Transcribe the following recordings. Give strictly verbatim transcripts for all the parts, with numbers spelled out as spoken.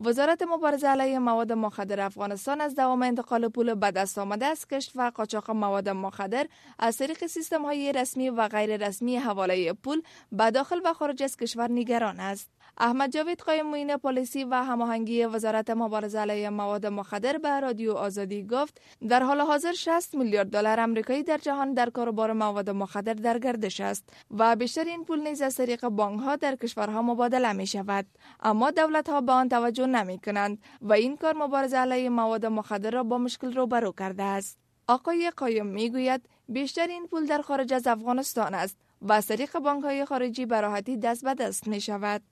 وزارت مبارزه علیه مواد مخدر افغانستان از دوام انتقال پول به دست آمده از کشت و قاچاق مواد مخدر از طریق سیستم های رسمی و غیر رسمی حواله پول به داخل و خارج از کشور نگران است. احمد جاوید قایم معین پالیسی و هماهنگی وزارت مبارزه علیه مواد مخدر به رادیو آزادی گفت در حال حاضر شصت میلیارد دلار آمریکایی در جهان در کاروبار مواد مخدر در گردش است و بیشتر این پول نیز از طریق بانک ها در کشورها مبادله می شود، اما دولت ها به آن توجه نمی کنند و این کار مبارزه علیه مواد مخدر را با مشکل روبرو کرده است. آقای قایم می گوید بیشتر این پول در خارج از افغانستان است و از طریق بانک های خارجی به راحتی دست به دست می شود.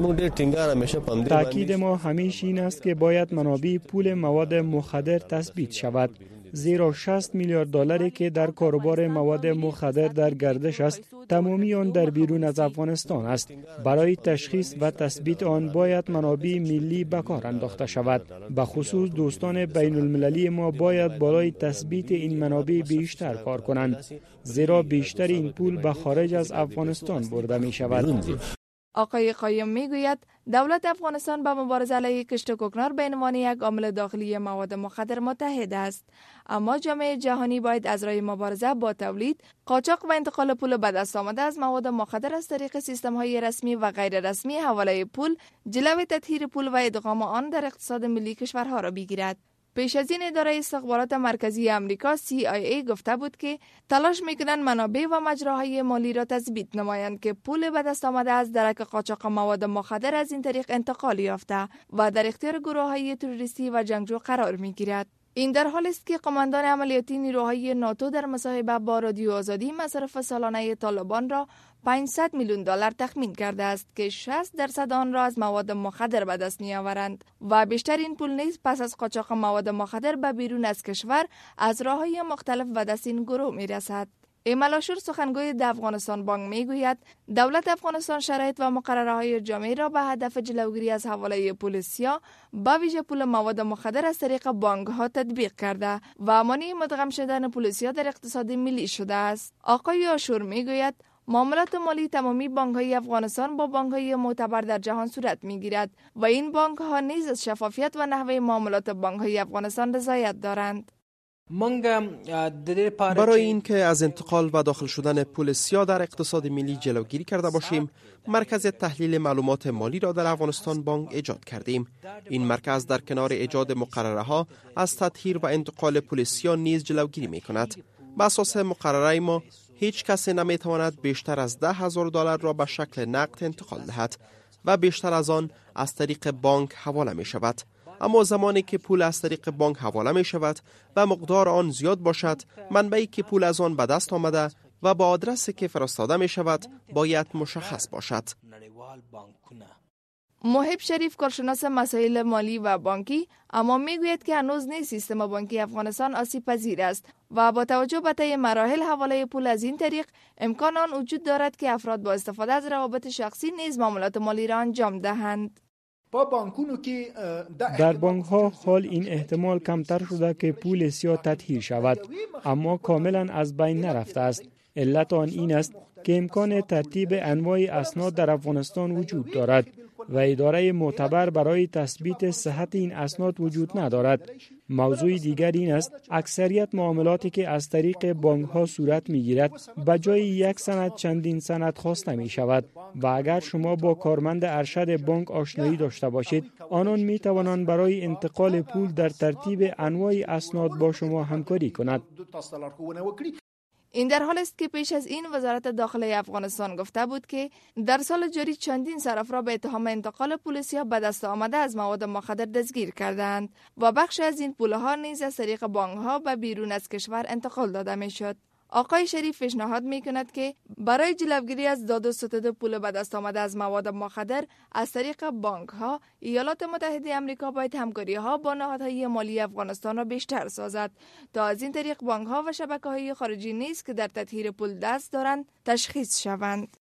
تاکید ما همیشه این است که باید منابع پول مواد مخدر تثبیت شود، زیرا شصت میلیارد دلاری که در کاروبار مواد مخدر در گردش است تمامی آن در بیرون از افغانستان است. برای تشخیص و تثبیت آن باید منابع ملی به کار انداخته شود. به خصوص دوستان بین المللی ما باید برای تثبیت این منابع بیشتر کار کنند، زیرا بیشتر این پول به خارج از افغانستان برده می شود. آقای قایم میگوید دولت افغانستان با مبارزه علیه کشت کوکنار به عنوان یک عامل داخلی مواد مخدر متحد است، اما جامعه جهانی باید از راه مبارزه با تولید، قاچاق و انتقال پول به دست آمده از مواد مخدر از طریق سیستم های رسمی و غیر رسمی حواله پول جلوی تطهیر پول و ادغام آن در اقتصاد ملی کشورها را بگیرد. پیش از این اداره استخبارات مرکزی امریکا سی آی ای گفته بود که تلاش میکنند منابع و مجراهای مالی را تثبیت نمایند که پول به دست آمده از درک قاچاق مواد مخدر از این طریق انتقال یافته و در اختیار گروه‌های تروریستی و جنگجو قرار میگیرد. این در حالی است که قماندان عملیاتی نیروهای ناتو در مصاحبه با رادیو آزادی مصرف سالانه طالبان را پانصد میلیون دلار تخمین کرده است که شصت درصد آن را از مواد مخدر به دست می‌آورند و بیشتر این پول نیز پس از قاچاق مواد مخدر به بیرون از کشور از راه‌های مختلف به دست این گروه می‌رسد. ایمل آشور سخنگوی د افغانستان بانک میگوید دولت افغانستان شرایط و مقرره‌های جامعه را به هدف جلوگیری از حواله پول سیاه با ویژه پول مواد مخدر از طریق بانک ها تطبیق کرده و مانع مدغم شدن پول سیاه در اقتصاد ملی شده است. آقای آشور میگوید معاملات مالی تمامی بانک های افغانستان با بانک های معتبر در جهان صورت میگیرد و این بانک ها نیز از شفافیت و نحوه معاملات بانک های افغانستان رضایت دارند. برای اینکه از انتقال و داخل شدن پول سیاه در اقتصاد ملی جلوگیری کرده باشیم، مرکز تحلیل معلومات مالی را در افغانستان بانک ایجاد کردیم. این مرکز در کنار ایجاد مقرره ها از تطهیر و انتقال پول سیاه نیز جلوگیری می کند. بر اساس مقرره ما هیچ کسی نمی تواند بیشتر از ده هزار دلار را به شکل نقد انتقال دهد و بیشتر از آن از طریق بانک حواله می شود. اما زمانی که پول از طریق بانک حواله می شود و مقدار آن زیاد باشد، منبعی که پول از آن به دست آمده و با آدرسی که فرستاده می شود باید مشخص باشد. محب شریف کارشناس مسائل مالی و بانکی اما میگوید که هنوز نیز سیستم بانکی افغانستان آسیب پذیر است و با توجه به طی مراحل حواله پول از این طریق امکان آن وجود دارد که افراد با استفاده از روابط شخصی نیز معاملات مالی را انجام دهند. در بانک ها حال این احتمال کمتر شده که پول سیاه تطهیر شود، اما کاملا از بین نرفته است. علت آن این است که امکان ترتیب انواع اسناد در افغانستان وجود دارد و اداره معتبر برای تثبیت صحت این اسناد وجود ندارد. موضوع دیگر این است اکثریت معاملاتی که از طریق بانک ها صورت می گیرد به جای یک سند چندین سند خواسته می شود و اگر شما با کارمند ارشد بانک آشنایی داشته باشید، آنان می توانند برای انتقال پول در ترتیب انواع اسناد با شما همکاری کند. این در حال است که پیش از این وزارت داخلی افغانستان گفته بود که در سال جاری چندین صرف را به اتهام انتقال پول سیاه به دست آمده از مواد مخدر دستگیر کردند و بخش از این پولها نیز از طریق بانک ها به بیرون از کشور انتقال داده می شد. آقای شریف پیشنهاد می کند که برای جلوگیری از داد و ستد پول به دست آمده از مواد مخدر از طریق بانک ها، ایالات متحده آمریکا باید همکاری ها با نهادهای مالی افغانستان را بیشتر سازد تا از این طریق بانک ها و شبکه های خارجی نیز که در تطهیر پول دست دارند تشخیص شوند.